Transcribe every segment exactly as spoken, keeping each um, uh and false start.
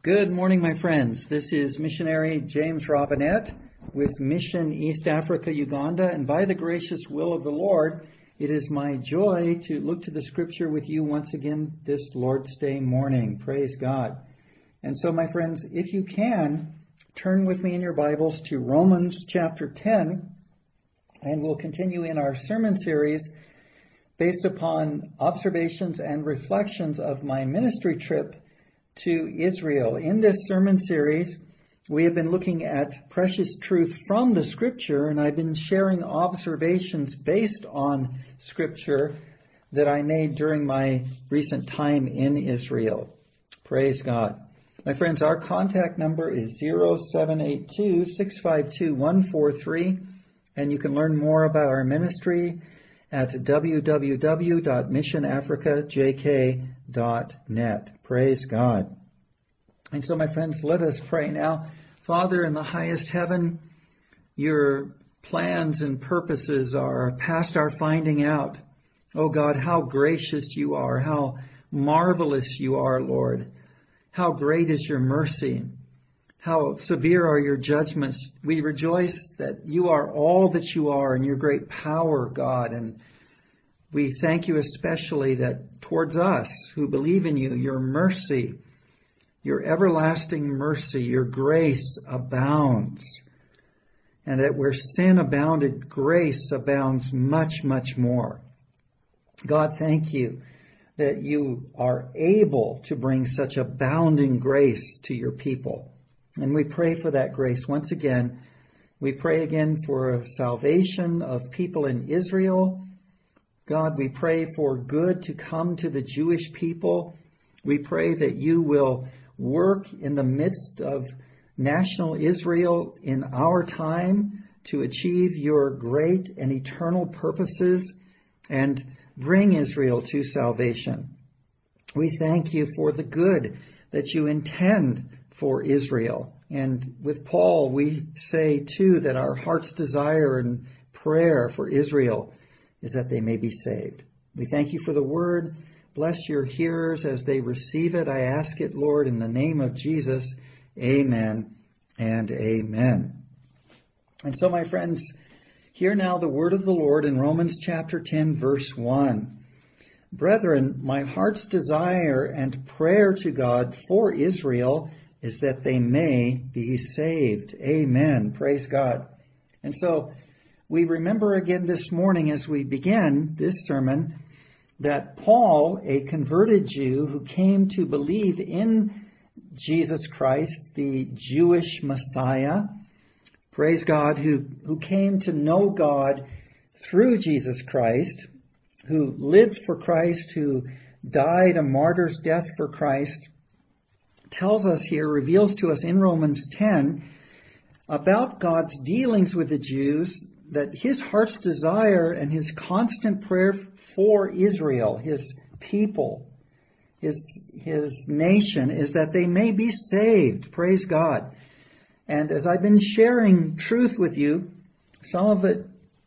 Good morning, my friends. This is missionary James Robinette with Mission East Africa, Uganda, and by the gracious will of the Lord, it is my joy to look to the scripture with you once again this Lord's Day morning. Praise God. And so, my friends, if you can, turn with me in your Bibles to Romans chapter ten, and we'll continue in our sermon series based upon observations and reflections of my ministry trip to Israel. In this sermon series, we have been looking at precious truth from the Scripture, and I've been sharing observations based on Scripture that I made during my recent time in Israel. Praise God. My friends, our contact number is zero seven eight two, six five two, one four three, and you can learn more about our ministry at w w w dot mission africa j k dot net. Praise God. And so, my friends, let us pray now. Father in the highest heaven, your plans and purposes are past our finding out. Oh God, how gracious you are, how marvelous you are, Lord. How great is your mercy. How severe are your judgments. We rejoice that you are all that you are in your great power, God. And we thank you especially that towards us who believe in you, your mercy, your everlasting mercy, your grace abounds. And that where sin abounded, grace abounds much, much more. God, thank you that you are able to bring such abounding grace to your people. And we pray for that grace once again. We pray again for salvation of people in Israel. God, we pray for good to come to the Jewish people. We pray that you will work in the midst of national Israel in our time to achieve your great and eternal purposes and bring Israel to salvation. We thank you for the good that you intend for Israel. And with Paul, we say too that our heart's desire and prayer for Israel is that they may be saved. We thank you for the word. Bless your hearers as they receive it. I ask it, Lord, in the name of Jesus. Amen and amen. And so, my friends, hear now the word of the Lord in Romans chapter ten, verse one. Brethren, my heart's desire and prayer to God for Israel is that they may be saved. Amen. Praise God. And so, we remember again this morning as we begin this sermon that Paul, a converted Jew who came to believe in Jesus Christ, the Jewish Messiah, praise God, who, who came to know God through Jesus Christ, who lived for Christ, who died a martyr's death for Christ, tells us here, reveals to us in Romans ten about God's dealings with the Jews, that his heart's desire and his constant prayer for Israel, his people, his, his nation, is that they may be saved. Praise God. And as I've been sharing truth with you, some of it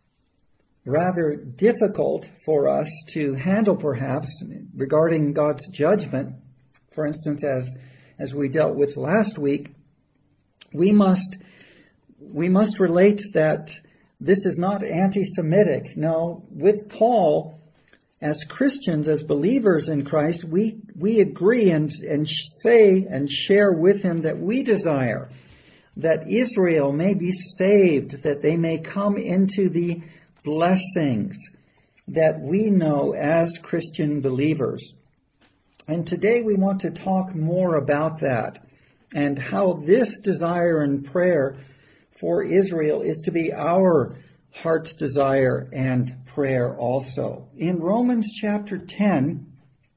rather difficult for us to handle perhaps regarding God's judgment. For instance, as, as we dealt with last week, we must, we must relate that this is not anti-Semitic. No, with Paul, as Christians, as believers in Christ, we, we agree and, and say and share with him that we desire that Israel may be saved, that they may come into the blessings that we know as Christian believers. And today we want to talk more about that and how this desire and prayer for Israel is to be our heart's desire and prayer also. In Romans chapter ten,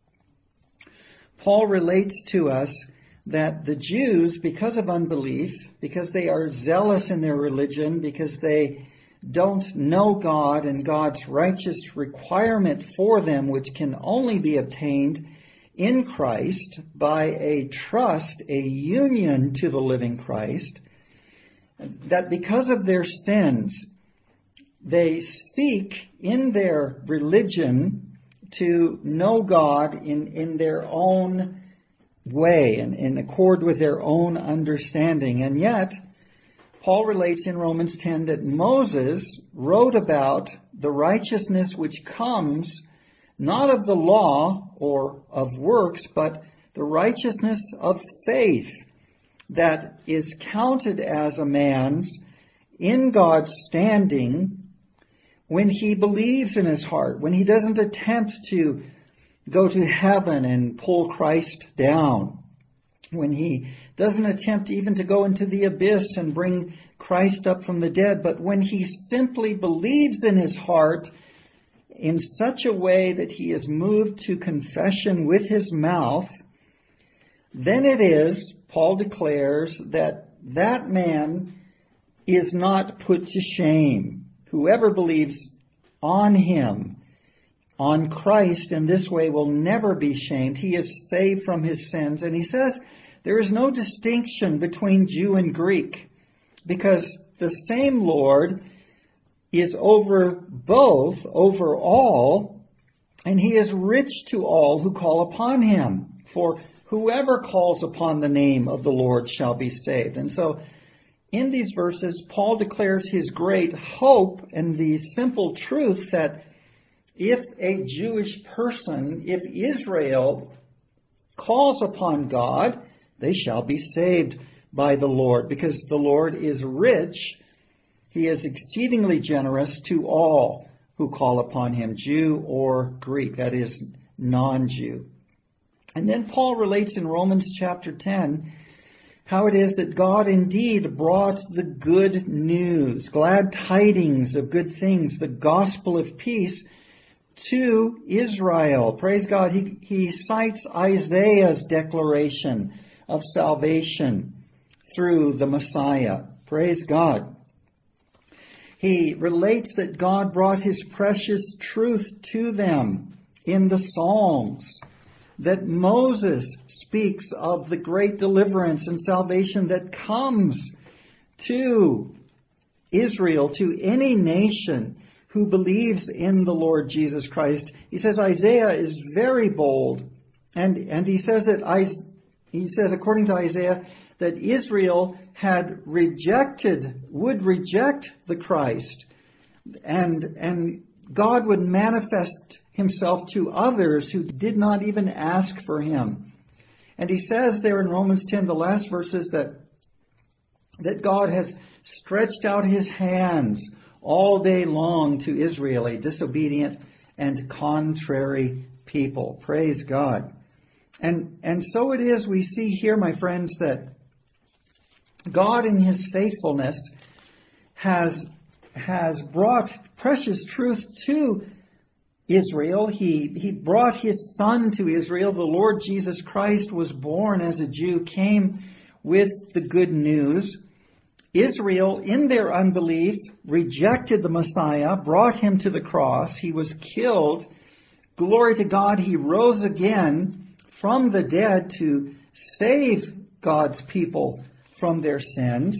Paul relates to us that the Jews, because of unbelief, because they are zealous in their religion, because they don't know God and God's righteous requirement for them, which can only be obtained in Christ by a trust, a union to the living Christ, that because of their sins, they seek in their religion to know God in, in their own way and in accord with their own understanding. And yet, Paul relates in Romans ten that Moses wrote about the righteousness which comes not of the law or of works, but the righteousness of faith that is counted as a man's in God's standing when he believes in his heart, when he doesn't attempt to go to heaven and pull Christ down, when he doesn't attempt even to go into the abyss and bring Christ up from the dead, but when he simply believes in his heart in such a way that he is moved to confession with his mouth, then it is, Paul declares, that that man is not put to shame. Whoever believes on him, on Christ, in this way will never be shamed. He is saved from his sins. And he says there is no distinction between Jew and Greek, because the same Lord is over both, over all, and he is rich to all who call upon him. For whoever calls upon the name of the Lord shall be saved. And so in these verses, Paul declares his great hope and the simple truth that if a Jewish person, if Israel calls upon God, they shall be saved by the Lord, because the Lord is rich. He is exceedingly generous to all who call upon him, Jew or Greek, that is, non-Jew. And then Paul relates in Romans chapter ten how it is that God indeed brought the good news, glad tidings of good things, the gospel of peace to Israel. Praise God. He, he cites Isaiah's declaration of salvation through the Messiah. Praise God. He relates that God brought his precious truth to them in the Psalms, that Moses speaks of the great deliverance and salvation that comes to Israel, to any nation who believes in the Lord Jesus Christ. He says Isaiah is very bold, and, and he says that I, he says, according to Isaiah, that Israel had rejected, would reject the Christ, and and God would manifest himself to others who did not even ask for him. And he says there in Romans ten, the last verses, that that God has stretched out his hands all day long to Israel, a disobedient and contrary people. Praise God. And and so it is, we see here, my friends, that God in his faithfulness has has brought precious truth to Israel. He, he brought his Son to Israel. The Lord Jesus Christ was born as a Jew, came with the good news. Israel, in their unbelief, rejected the Messiah, brought him to the cross. He was killed. Glory to God, he rose again from the dead to save God's people from their sins.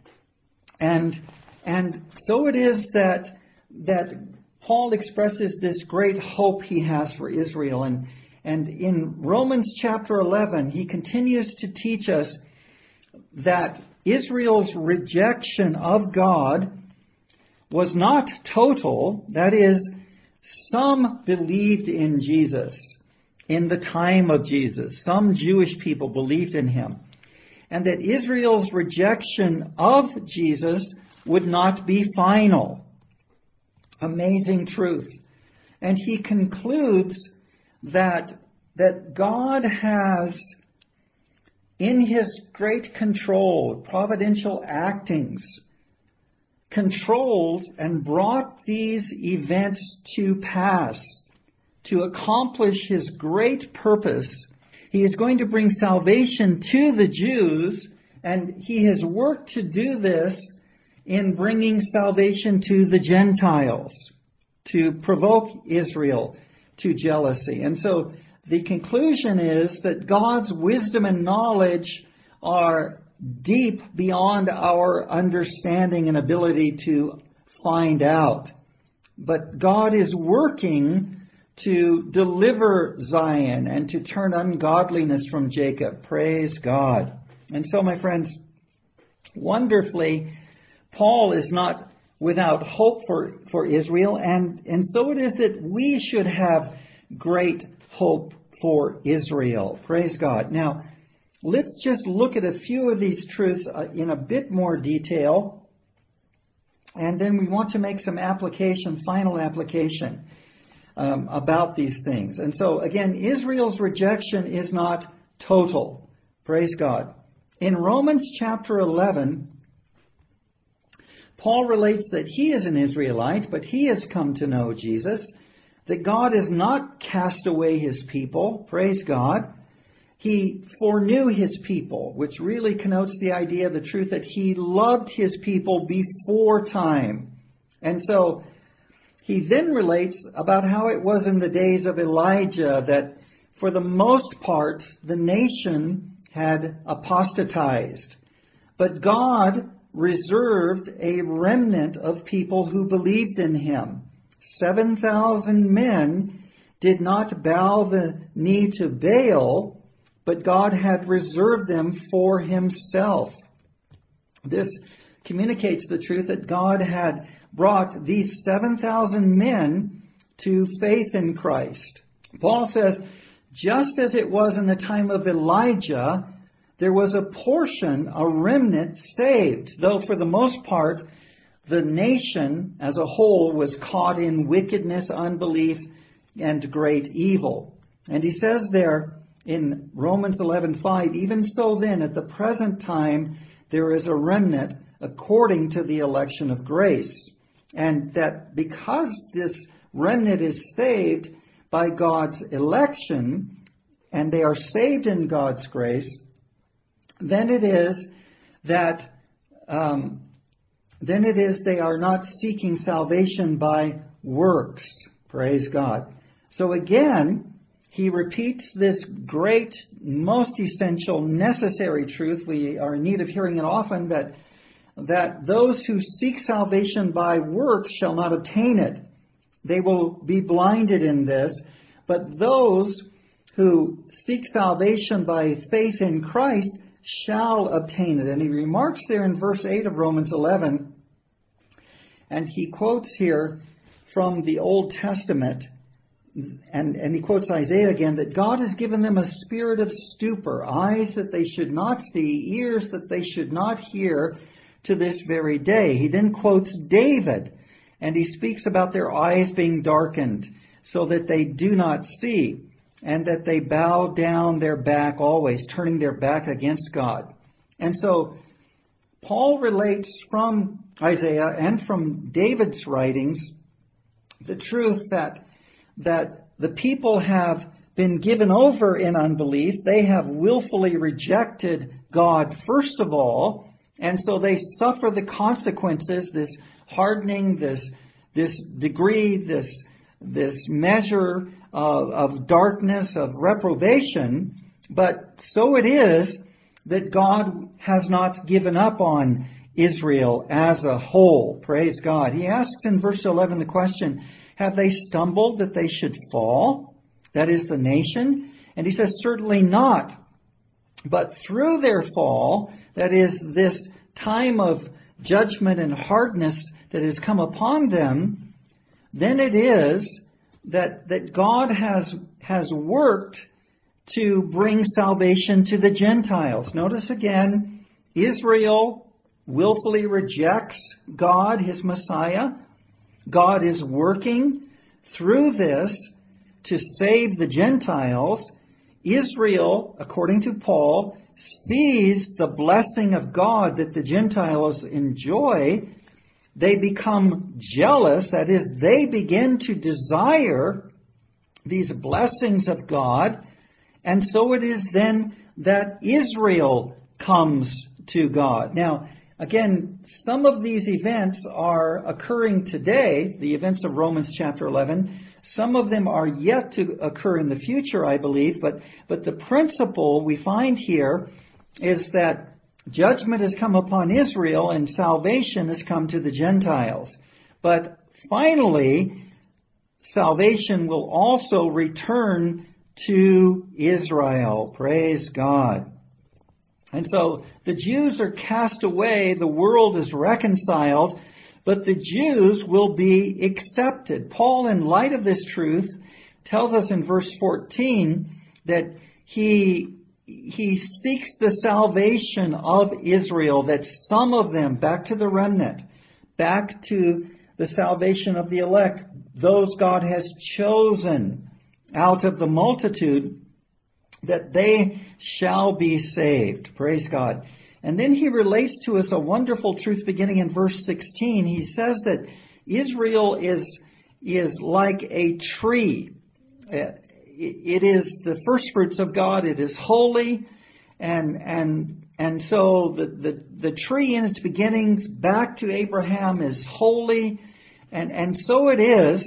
And And so it is that that Paul expresses this great hope he has for Israel. And, and in Romans chapter eleven, he continues to teach us that Israel's rejection of God was not total. That is, some believed in Jesus in the time of Jesus. Some Jewish people believed in him. And that Israel's rejection of Jesus would not be final. Amazing truth. And he concludes that, that God has, in his great control, providential actings, controlled and brought these events to pass to accomplish his great purpose. He is going to bring salvation to the Jews, and he has worked to do this in bringing salvation to the Gentiles, to provoke Israel to jealousy. And so the conclusion is that God's wisdom and knowledge are deep beyond our understanding and ability to find out. But God is working to deliver Zion and to turn ungodliness from Jacob. Praise God. And so, my friends, wonderfully, Paul is not without hope for, for Israel, and, and so it is that we should have great hope for Israel. Praise God. Now, let's just look at a few of these truths in a bit more detail, and then we want to make some application, final application um, about these things. And so, again, Israel's rejection is not total. Praise God. In Romans chapter eleven, Paul relates that he is an Israelite, but he has come to know Jesus, that God has not cast away his people. Praise God. He foreknew his people, which really connotes the idea, the truth that he loved his people before time. And so he then relates about how it was in the days of Elijah that for the most part the nation had apostatized. But God reserved a remnant of people who believed in him. seven thousand men did not bow the knee to Baal, but God had reserved them for himself. This communicates the truth that God had brought these seven thousand men to faith in Christ. Paul says, just as it was in the time of Elijah, there was a portion, a remnant saved, though for the most part, the nation as a whole was caught in wickedness, unbelief, and great evil. And he says there in Romans eleven five, even so then, at the present time, there is a remnant according to the election of grace. And that because this remnant is saved by God's election, and they are saved in God's grace, then it is that um, then it is they are not seeking salvation by works. Praise God. So again, he repeats this great, most essential, necessary truth. We are in need of hearing it often, that that those who seek salvation by works shall not obtain it. They will be blinded in this. But those who seek salvation by faith in Christ shall obtain it. And he remarks there in verse eight of Romans eleven, and he quotes here from the Old Testament, and, and he quotes Isaiah again, that God has given them a spirit of stupor, eyes that they should not see, ears that they should not hear, to this very day. He then quotes David, and he speaks about their eyes being darkened, so that they do not see, and that they bow down their back always, turning their back against God. And so Paul relates from Isaiah and from David's writings the truth that, that the people have been given over in unbelief. They have willfully rejected God first of all, and so they suffer the consequences, this hardening, this, this degree, this this measure of, of darkness, of reprobation. But so it is that God has not given up on Israel as a whole. Praise God. He asks in verse eleven the question, have they stumbled that they should fall? That is the nation. And he says, certainly not. But through their fall, that is this time of judgment and hardness that has come upon them, then it is that, that God has, has worked to bring salvation to the Gentiles. Notice again, Israel willfully rejects God, his Messiah. God is working through this to save the Gentiles. Israel, according to Paul, sees the blessing of God that the Gentiles enjoy. They become jealous, that is, they begin to desire these blessings of God, and so it is then that Israel comes to God. Now, again, some of these events are occurring today, the events of Romans chapter eleven. Some of them are yet to occur in the future, I believe, but, but the principle we find here is that judgment has come upon Israel and salvation has come to the Gentiles. But finally, salvation will also return to Israel. Praise God. And so the Jews are cast away, the world is reconciled, but the Jews will be accepted. Paul, in light of this truth, tells us in verse fourteen that he he seeks the salvation of Israel, that some of them, back to the remnant, back to the salvation of the elect, those God has chosen out of the multitude, that they shall be saved. Praise God. And then he relates to us a wonderful truth beginning in verse sixteen. He says that Israel is, is like a tree. It is the first fruits of God. It is holy. And, and, and so the, the, the tree in its beginnings back to Abraham is holy. And, and so it is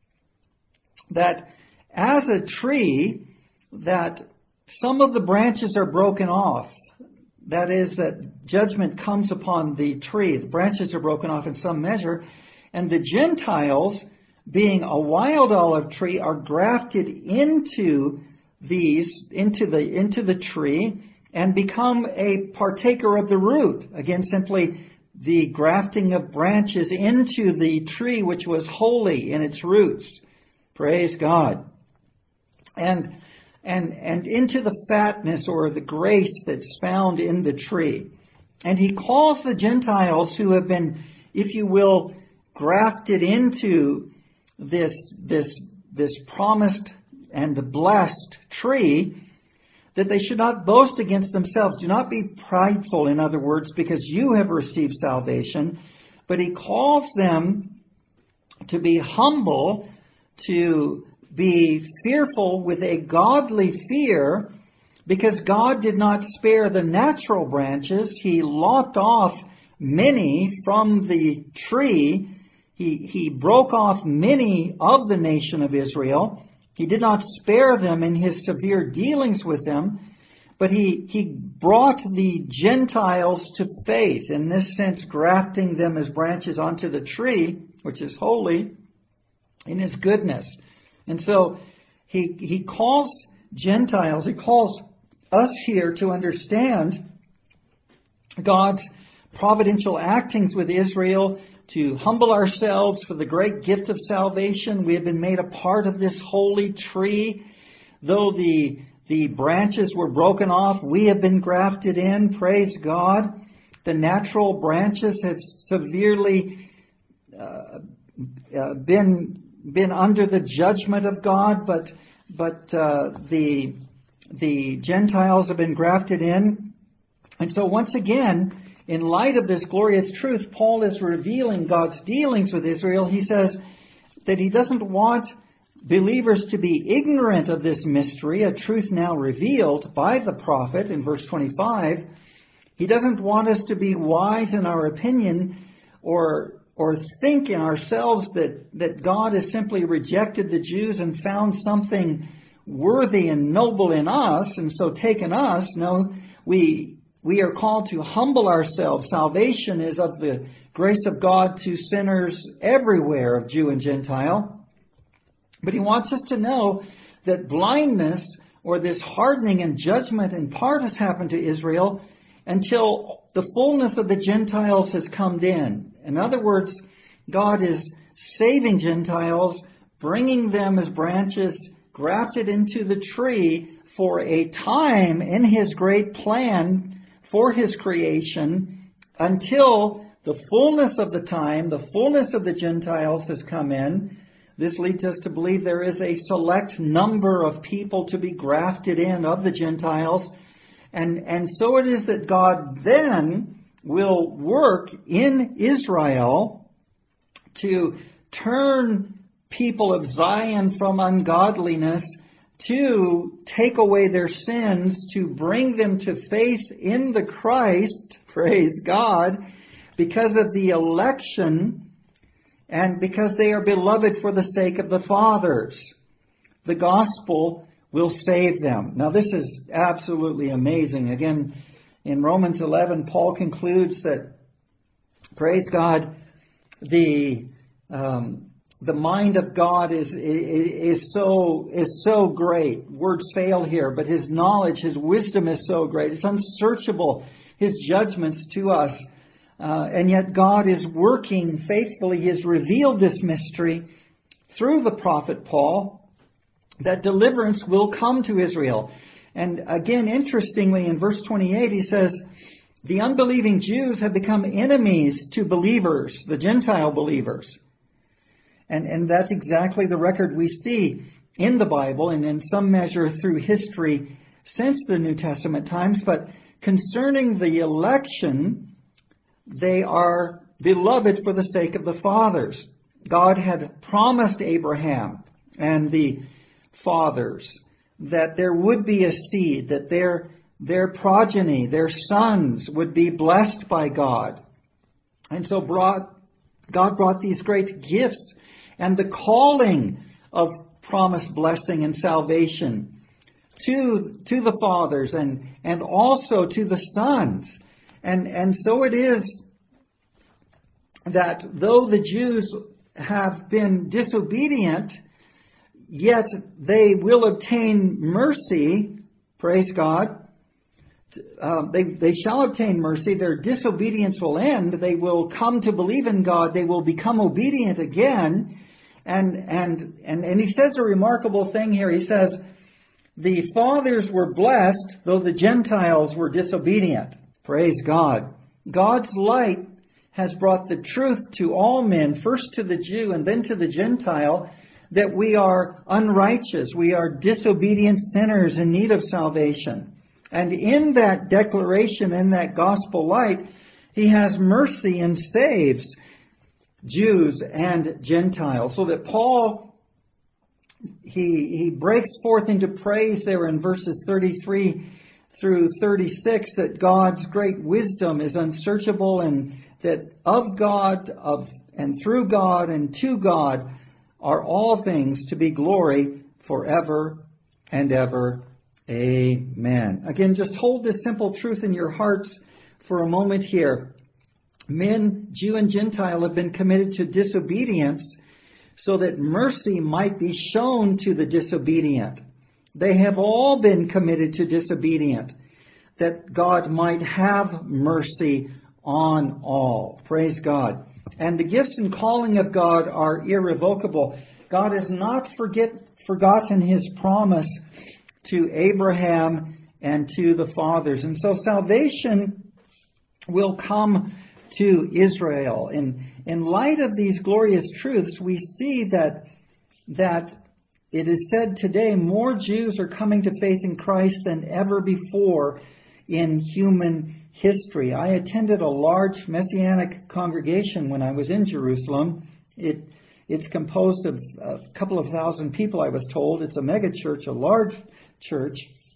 that as a tree, that some of the branches are broken off. That is, that judgment comes upon the tree. The branches are broken off in some measure. And the Gentiles, being a wild olive tree, are grafted into these, into the, into the tree and become a partaker of the root. Again, simply the grafting of branches into the tree which was holy in its roots. Praise God. And And, and into the fatness or the grace that's found in the tree. And he calls the Gentiles who have been, if you will, grafted into this, this, this promised and blessed tree, that they should not boast against themselves. Do not be prideful, in other words, because you have received salvation. But he calls them to be humble, to be fearful with a godly fear, because God did not spare the natural branches. He lopped off many from the tree. He, he broke off many of the nation of Israel. He did not spare them in his severe dealings with them, but he, he brought the Gentiles to faith, in this sense grafting them as branches onto the tree, which is holy, in his goodness. And so he he calls Gentiles, he calls us here to understand God's providential actings with Israel, to humble ourselves for the great gift of salvation. We have been made a part of this holy tree. Though the, the branches were broken off, we have been grafted in. Praise God. The natural branches have severely uh, uh, been... been under the judgment of God, but but uh, the the Gentiles have been grafted in. And so once again, in light of this glorious truth, Paul is revealing God's dealings with Israel. He says that he doesn't want believers to be ignorant of this mystery, a truth now revealed by the prophet in verse twenty-five. He doesn't want us to be wise in our opinion, or or think in ourselves that, that God has simply rejected the Jews and found something worthy and noble in us, and so taken us. No, we we are called to humble ourselves. Salvation is of the grace of God to sinners everywhere, of Jew and Gentile. But he wants us to know that blindness, or this hardening and judgment, in part has happened to Israel until the fullness of the Gentiles has come in. In other words, God is saving Gentiles, bringing them as branches grafted into the tree for a time in his great plan for his creation, until the fullness of the time, the fullness of the Gentiles has come in. This leads us to believe there is a select number of people to be grafted in of the Gentiles. And, and so it is that God then will work in Israel to turn people of Zion from ungodliness, to take away their sins, to bring them to faith in the Christ, praise God, because of the election and because they are beloved for the sake of the fathers. The gospel will save them. Now this is absolutely amazing. Again, in Romans eleven, Paul concludes that, praise God, the um, the mind of God is, is, is so, is so great. Words fail here, but His knowledge, His wisdom is so great. It's unsearchable, His judgments to us. Uh, and yet God is working faithfully. He has revealed this mystery through the prophet Paul, that deliverance will come to Israel. And again, interestingly, in verse twenty-eight, he says, the unbelieving Jews have become enemies to believers, the Gentile believers. And, and that's exactly the record we see in the Bible and in some measure through history since the New Testament times. But concerning the election, they are beloved for the sake of the fathers. God had promised Abraham and the fathers that there would be a seed, that their, their progeny, their sons would be blessed by God. And so brought, God brought these great gifts and the calling of promised blessing and salvation to, to the fathers and, and also to the sons. And, and so it is that though the Jews have been disobedient, yet they will obtain mercy. Praise God. Uh, they, they shall obtain mercy. Their disobedience will end. They will come to believe in God. They will become obedient again. And, and, and, and he says a remarkable thing here. He says, the fathers were blessed, though the Gentiles were disobedient. Praise God. God's light has brought the truth to all men, first to the Jew and then to the Gentile, that we are unrighteous. We are disobedient sinners in need of salvation. And in that declaration, in that gospel light, He has mercy and saves Jews and Gentiles. So that Paul, he, he breaks forth into praise there in verses thirty-three through thirty-six, that God's great wisdom is unsearchable, and that of God, of and through God and to God are all things to be glory forever and ever. Amen. Again, just hold this simple truth in your hearts for a moment here. Men, Jew and Gentile, have been committed to disobedience so that mercy might be shown to the disobedient. They have all been committed to disobedience, that God might have mercy on all. Praise God. And the gifts and calling of God are irrevocable. God has not forget, forgotten His promise to Abraham and to the fathers. And so salvation will come to Israel. In, in light of these glorious truths, we see that, that it is said today more Jews are coming to faith in Christ than ever before in human history. I attended a large Messianic congregation when I was in Jerusalem. It, it's composed of a couple of thousand people, I was told. It's a mega church, a large church.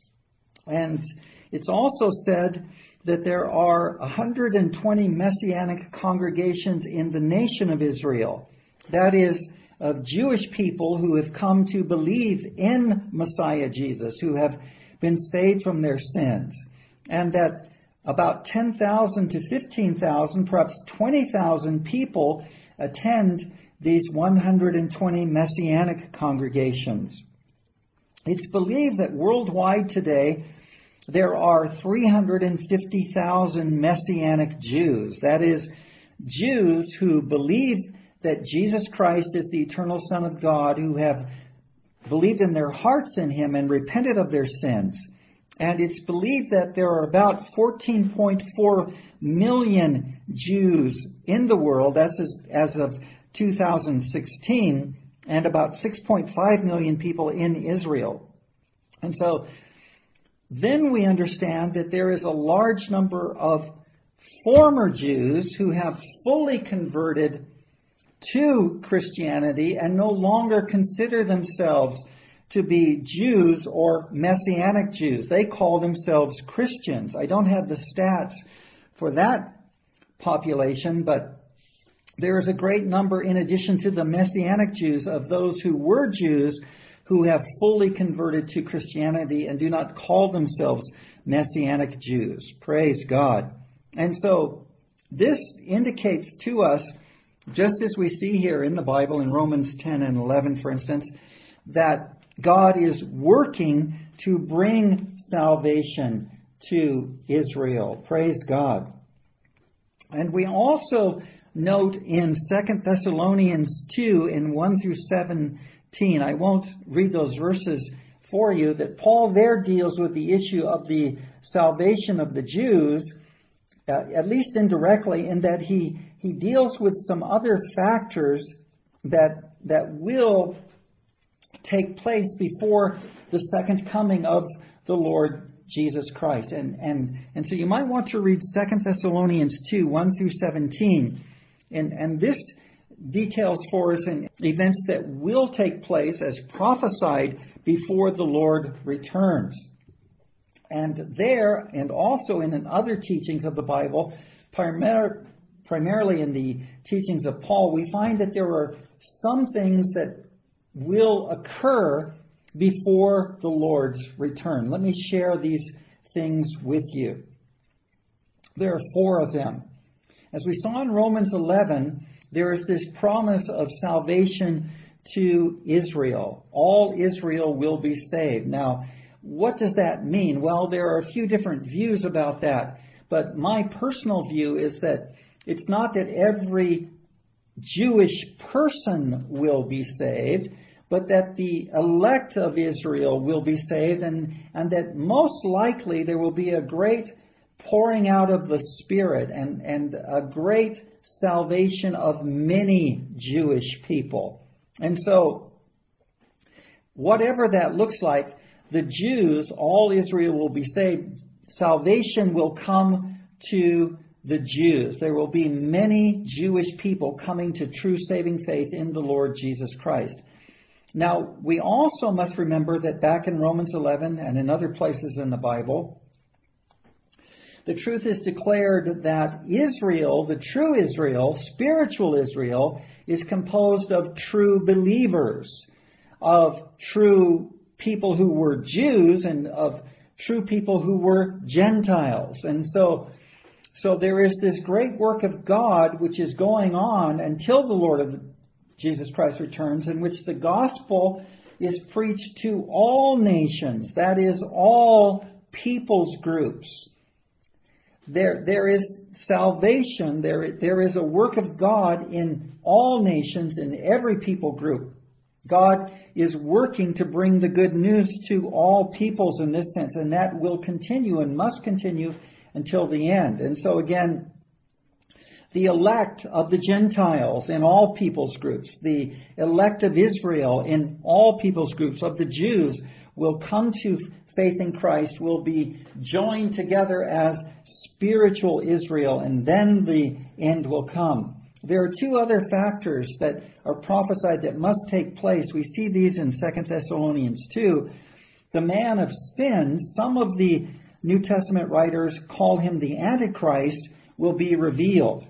And it's also said that there are one hundred twenty Messianic congregations in the nation of Israel. That is, of Jewish people who have come to believe in Messiah Jesus, who have been saved from their sins. And that about ten thousand to fifteen thousand, perhaps twenty thousand people attend these one hundred twenty Messianic congregations. It's believed that worldwide today there are three hundred fifty thousand Messianic Jews. That is, Jews who believe that Jesus Christ is the eternal Son of God, who have believed in their hearts in Him and repented of their sins. And it's believed that there are about fourteen point four million Jews in the world, that's as, as of two thousand sixteen, and about six point five million people in Israel. And so then we understand that there is a large number of former Jews who have fully converted to Christianity and no longer consider themselves to be Jews or Messianic Jews. They call themselves Christians. I don't have the stats for that population, but there is a great number, in addition to the Messianic Jews, of those who were Jews who have fully converted to Christianity and do not call themselves Messianic Jews. Praise God. And so this indicates to us Just as we see here in the Bible in Romans ten and eleven, for instance, that God is working to bring salvation to Israel. Praise God. And we also note in Second Thessalonians two in one through seventeen, I won't read those verses for you, that Paul there deals with the issue of the salvation of the Jews, uh, at least indirectly, in that he, he deals with some other factors that that will take place before the second coming of the Lord Jesus Christ. And and and so you might want to read Second Thessalonians two, one through seventeen. And, and this details for us in events that will take place as prophesied before the Lord returns. And there, and also in other teachings of the Bible, primar- primarily in the teachings of Paul, we find that there are some things that will occur before the Lord's return. Let me share these things with you. There are four of them. As we saw in Romans eleven, there is this promise of salvation to Israel. All Israel will be saved. Now, what does that mean? Well, there are a few different views about that. But my personal view is that it's not that every Jewish person will be saved, but that the elect of Israel will be saved, and, and that most likely there will be a great pouring out of the Spirit and, and a great salvation of many Jewish people. And so, whatever that looks like, the Jews, all Israel will be saved. Salvation will come to the Jews. There will be many Jewish people coming to true saving faith in the Lord Jesus Christ. Now, we also must remember that back in Romans eleven and in other places in the Bible, the truth is declared that Israel, the true Israel, spiritual Israel, is composed of true believers, of true people who were Jews and of true people who were Gentiles. And so, so there is this great work of God which is going on until the Lord of Jesus Christ returns, in which the gospel is preached to all nations, that is, all peoples groups. There, there is salvation, there, there is a work of God in all nations, in every people group. God is working to bring the good news to all peoples in this sense, and that will continue and must continue until the end. And so again, the elect of the Gentiles in all peoples groups, the elect of Israel in all peoples groups, of the Jews, will come to faith in Christ, will be joined together as spiritual Israel, and then the end will come. There are two other factors that are prophesied that must take place. We see these in Second Thessalonians two. The man of sin, some of the New Testament writers call him the Antichrist, will be revealed.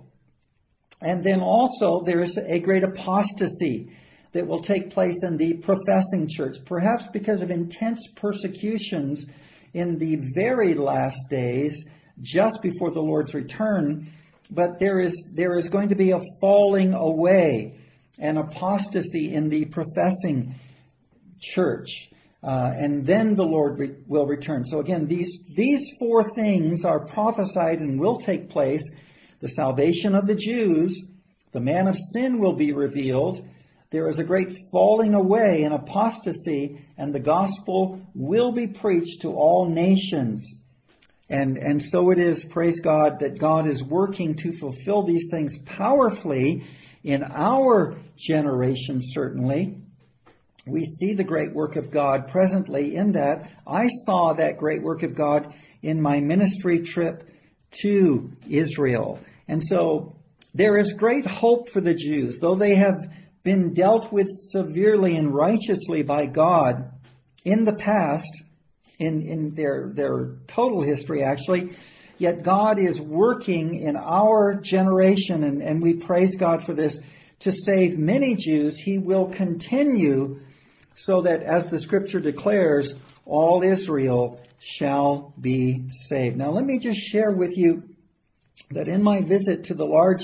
And then also there is a great apostasy that will take place in the professing church, perhaps because of intense persecutions in the very last days, just before the Lord's return. But there is there is going to be a falling away, an apostasy in the professing church. Uh, and then the Lord re- will return. So again, these these four things are prophesied and will take place. The salvation of the Jews, the man of sin will be revealed. There is a great falling away and apostasy, and the gospel will be preached to all nations. And, and so it is, praise God, that God is working to fulfill these things powerfully in our generation, certainly. We see the great work of God presently in that. I saw that great work of God in my ministry trip to Israel. And so there is great hope for the Jews, though they have been dealt with severely and righteously by God in the past, in, in their, their total history actually, yet God is working in our generation, and, and we praise God for this, to save many Jews. He will continue so that, as the Scripture declares, all Israel shall be saved. Now let me just share with you that in my visit to the large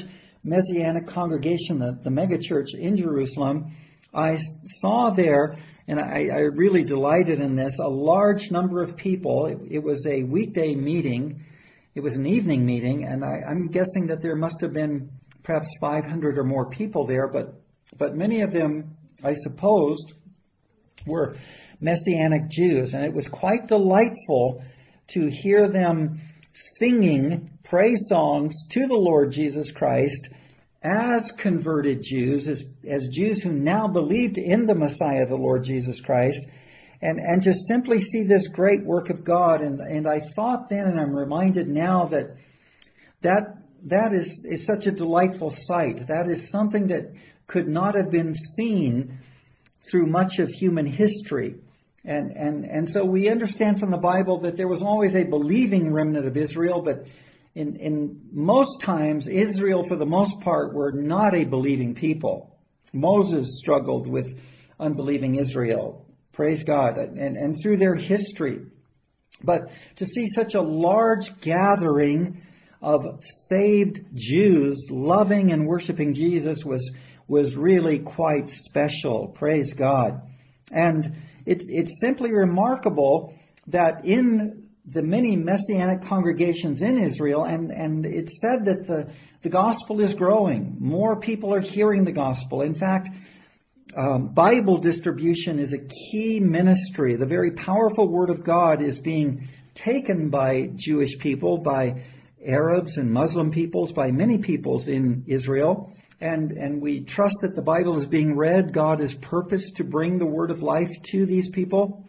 Messianic congregation, the, the megachurch in Jerusalem, I saw there, and I, I really delighted in this, a large number of people. It, it was a weekday meeting. It was an evening meeting, and I, I'm guessing that there must have been perhaps five hundred or more people there, but, but many of them, I supposed, were Messianic Jews. And it was quite delightful to hear them singing praise songs to the Lord Jesus Christ as converted Jews, as, as Jews who now believed in the Messiah, the Lord Jesus Christ, and, and just simply see this great work of God. And, and I thought then, and I'm reminded now, that that, that is, is such a delightful sight. That is something that could not have been seen through much of human history. And, and, and so we understand from the Bible that there was always a believing remnant of Israel, but In, in most times, Israel, for the most part, were not a believing people. Moses struggled with unbelieving Israel. Praise God. And, and through their history. But to see such a large gathering of saved Jews loving and worshiping Jesus was, was really quite special. Praise God. And it's, it's simply remarkable that in the many Messianic congregations in Israel, and, and it's said that the, the gospel is growing. More people are hearing the gospel. In fact, um, Bible distribution is a key ministry. The very powerful Word of God is being taken by Jewish people, by Arabs and Muslim peoples, by many peoples in Israel. And, and we trust that the Bible is being read. God has purposed to bring the word of life to these people.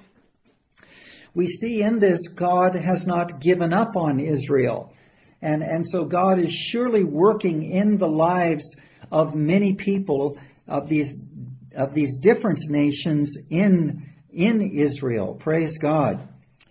We see in this, God has not given up on Israel. And, and so God is surely working in the lives of many people of these, of these different nations in, in Israel. Praise God.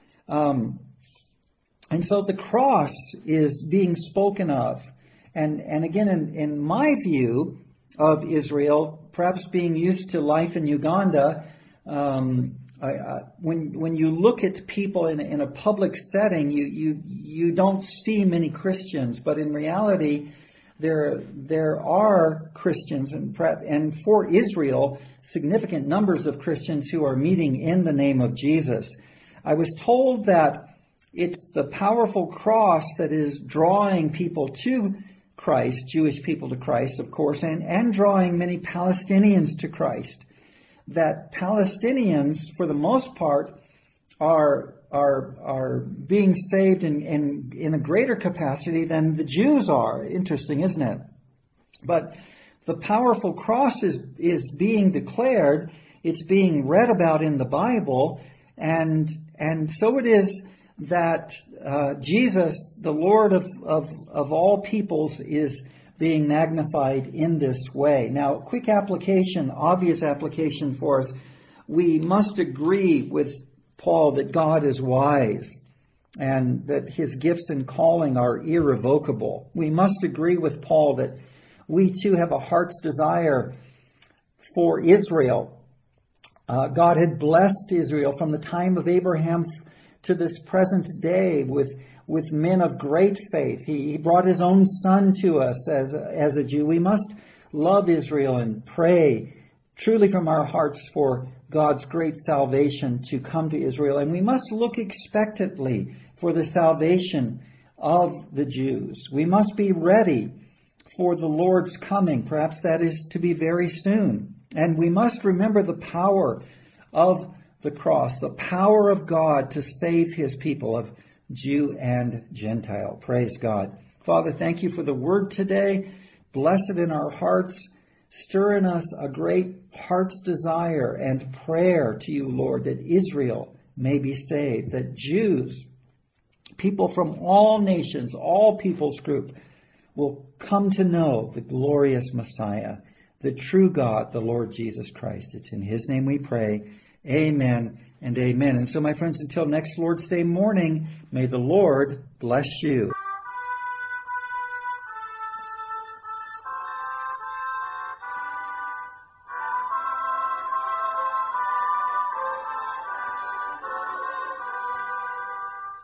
Um, and so the cross is being spoken of. And, and again, in, in my view of Israel, perhaps being used to life in Uganda, um, I, uh, when when you look at people in, in a public setting, you, you you don't see many Christians, but in reality, there there are Christians, and and for Israel, significant numbers of Christians who are meeting in the name of Jesus. I was told that it's the powerful cross that is drawing people to Christ, Jewish people to Christ, of course, and, and drawing many Palestinians to Christ. That Palestinians, for the most part, are are are being saved in, in, in a greater capacity than the Jews are. Interesting, isn't it? But the powerful cross is, is being declared. It's being read about in the Bible. And and so it is that uh, Jesus, the Lord of, of, of all peoples, is being magnified in this way. Now, quick application, obvious application for us. We must agree with Paul that God is wise and that his gifts and calling are irrevocable. We must agree with Paul that we too have a heart's desire for Israel. Uh, God had blessed Israel from the time of Abraham to this present day with with men of great faith. He, he brought his own son to us as a, as a Jew. We must love Israel and pray truly from our hearts for God's great salvation to come to Israel. And we must look expectantly for the salvation of the Jews. We must be ready for the Lord's coming. Perhaps that is to be very soon. And we must remember the power of the cross, the power of God to save his people, of Jew and Gentile. Praise God. Father, thank you for the word today. Bless it in our hearts. Stir in us a great heart's desire and prayer to you, Lord, that Israel may be saved, that Jews, people from all nations, all peoples group, will come to know the glorious Messiah, the true God, the Lord Jesus Christ. It's in his name we pray. Amen and amen. And so, my friends, until next Lord's Day morning, may the Lord bless you.